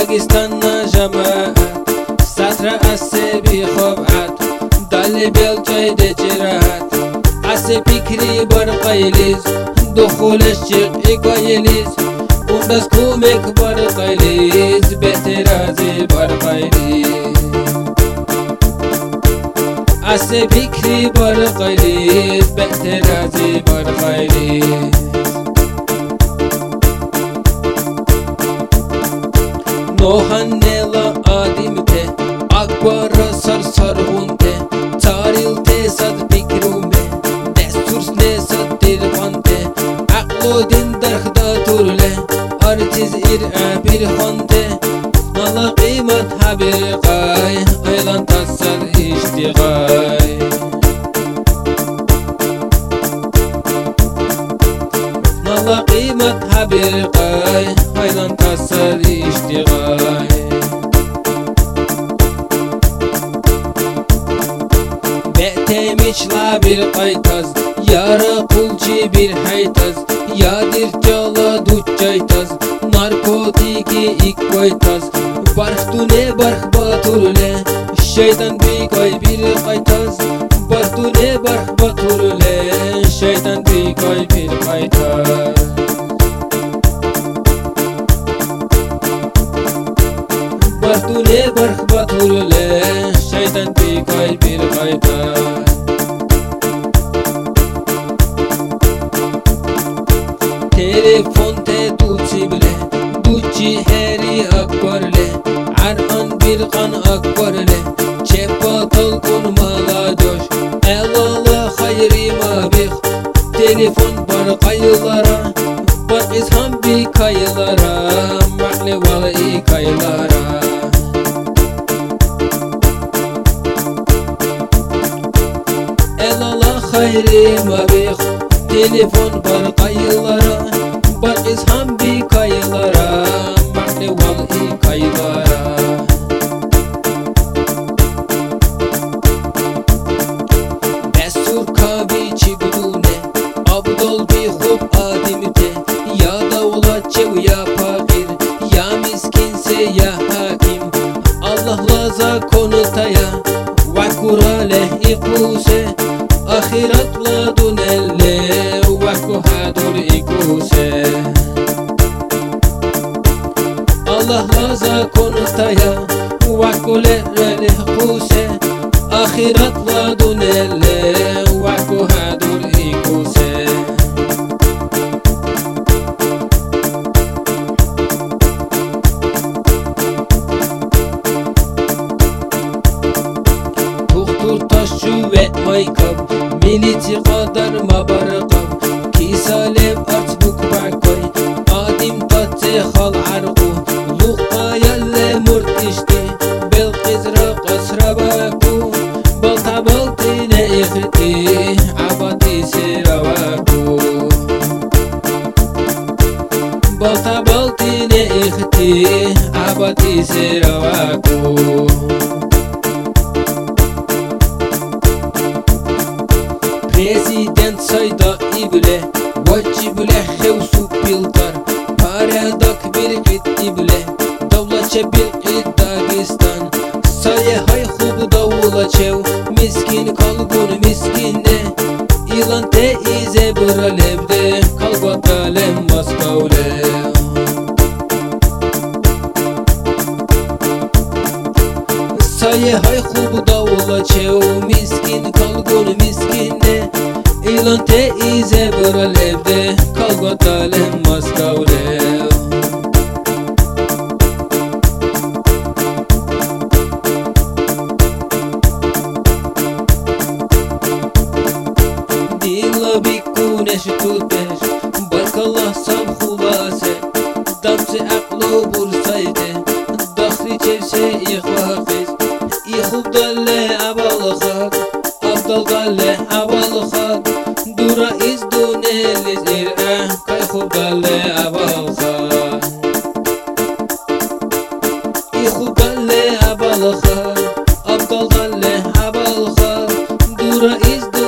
داغستان جماعت سطر عصبی خوبعت دل بلچای دجرات عصب fikri barqayliz دخولش چقی قایلیز انداز کومک barqayliz بهترازی barqayliz عصب fikri barqayliz بهترازی barqayliz Nohanela adimte akbara sar sargunte tarilte sad fikrume destur ne sadir vante aqlo din darxda turle artiz ir bir xonte nala qimat habir qay aylan tasar ishtiqay nala qimat habir qay aylan tasar ishtiqay Betemişla bir qaytaz yara kulçi bir haytaz yadir cala duçaytaz narkotiki ik koytaz barhtune barh baturle şeytan bir koy bir qaytaz barhtune barh baturle şeytan bir koy bir qaytaz barhtune barh baturle şeytan bir koy bir qaytaz Telefon te duçi bile duçi heri akbarle Arhan bir kan akbarle Çepa talkun mala coş Elala hayri mabih Telefon bar kayılara Bar izham bir kayılara Makle valı kayılara Elala hayri mabih Telefon bar kayılara Bar izham bir kayılara Makle valı kayılara Destur kavi çibdune Abdol bir hub adimte Ya davlat çev ya fakir Ya miskinse ya hakim Allah laza konutaya Vakurale ikuse Ahiratla dunelle Vakuhadur ikuse Allah laza konutaya Vakulerle ikuse Ahiratla dunelle Vakuhadur ikuse Tuhtur taşçı ve maykab Militi kadar mabarqab Kisalev art bukbakoy Adim tatse hal arqu Luqa yalle murt işti Belqiz raqas rabaku Balta baltine ikhti Abati siravaku Balta baltine ikhti Abati siravaku Prezident sayda ibile Vacibile xevsu piltar Paradak bir qit ibile Davlatça bir qit Dagistan Saye hay xub davulaçev Miskin kalgun miskinne İlan te ize bralevde Kalbatalem Moskavlev Saye hay xub davulaçev Miskin kalgun miskinne İlan te ize bralevde Kalbatalem Moskavlev Dilla bikuneş tuteş Barkallah sam hulase Damse aqlo bursayde Dakhri çevse ihvaqiz İhub dalle abalxak Abdal galle abalxak Dura iz duneliz ir'e Kayhub dalle abalxak İhub dalle abalxak Abdal galle abalxak Dura iz